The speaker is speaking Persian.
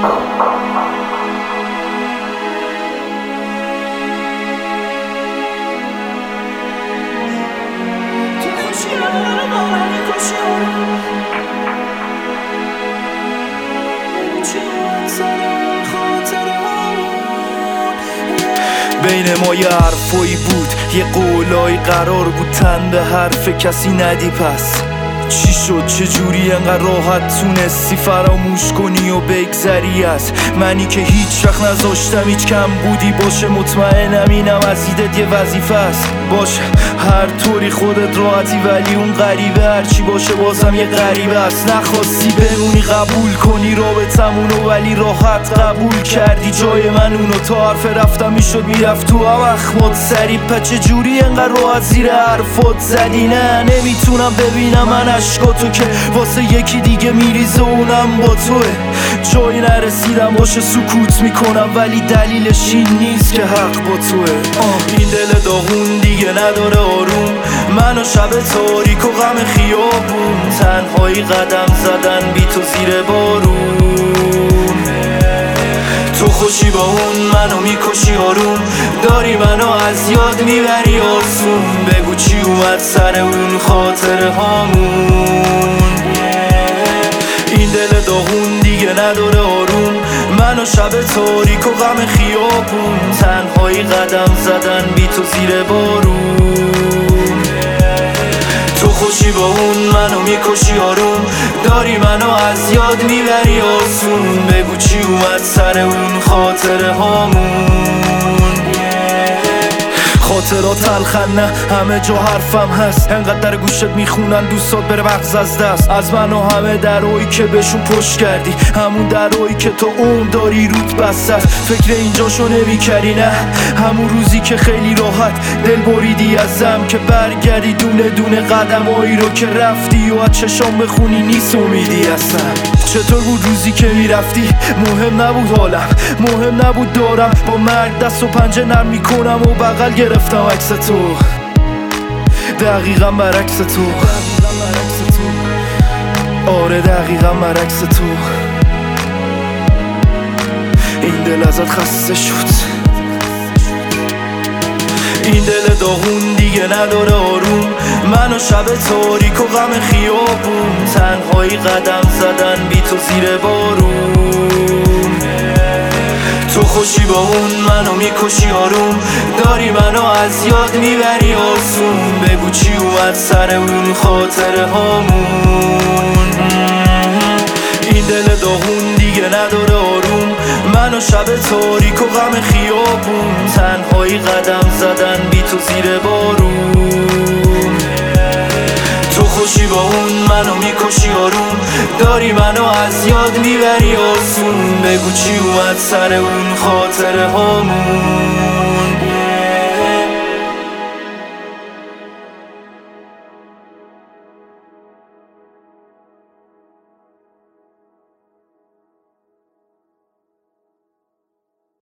بین ما یه حرفایی بود، یه قولایی قرار بود تن به حرف کسی ندی. پس چی شد؟ چجوری انقدر راحت تونستی فراموش کنی و بگذری از منی که هیچ وقت نذاشتم هیچ کم بودی باشه؟ مطمئنم اینم از ایدت یه وظیفه است. باشه هر طوری خودت راحتی، ولی اون غریبه هرچی باشه بازم یه غریبه است. نخواستی بمونی قبول کنی رابطمونو، ولی راحت قبول کردی جای من اونو. تا حرف رفتم میشد میرفت تو هم اخمات سری. پا چجوری انقدر راحت زیر حرفات زدی؟ نه نمیتونم ببینم من عشقاتو که واسه یکی دیگه میریزه اونم با توه. جایی نرسیدم باشه سکوت میکنم، ولی دلیلش این نیست که حق با توه. این دل داغون دیگه نداره آروم، من و شب تاریک و غم خیابون، تنهایی قدم زدن بی تو زیر بارون. تو خوشی با اون، منو میکشی آروم، داری منو از یاد میبری آسون. بگو چی اومد سر اون خاطره هامون. این دل داغون دیگه نداره آروم، من و شب تاریک و غم خیابون، تنهایی قدم زدن بی تو زیر بارون. تو خوشی با اون، منو میکشی آروم، داری منو از یاد میبری آسون. بگو چی اومد سر اون خاطره هامون. خاطرات تلخن نه همه جا حرفم هست، انقدر در گوشت میخونن دوستات بره مغز از دست. از من و همه درایی که بهشون پشت کردی، همون درایی که تو اون داری روت بسته است. فکر اینجاشو نمیکردی؟ نه همون روزی که خیلی راحت دل بریدی ازم، که برگردی دونه دونه قدمایی رو که رفتی و از چشام بخونی نیست امیدی هستم. چطور بود روزی که میرفتی؟ مهم نبود حالم، مهم نبود دارم با مرگ دست و پنجه نرم میکنم و بغل گرفتم عکس تو، دقیقا برعکس تو. آره دقیقا برعکس تو. این دل ازت خسته شد، این دل داغون دیگه نداره آروم، من و شب تاریک و غم خیابون، تنهایی قدم زدن بی تو زیر بارون. تو خوشی با اون، منو میکشی آروم، داری منو از یاد میبری آسون. بگو چی اومد سر اون خاطره هامون. این دل داغون دیگه نداره آروم، من و شب تاریک و غم خیابون، تنهایی قدم زدن بی تو زیر بارون. تو خوشی با اون، منو میکشی آروم، داری منو از یاد میبری آسون. بگو چی اومد سر اون خاطره هامون.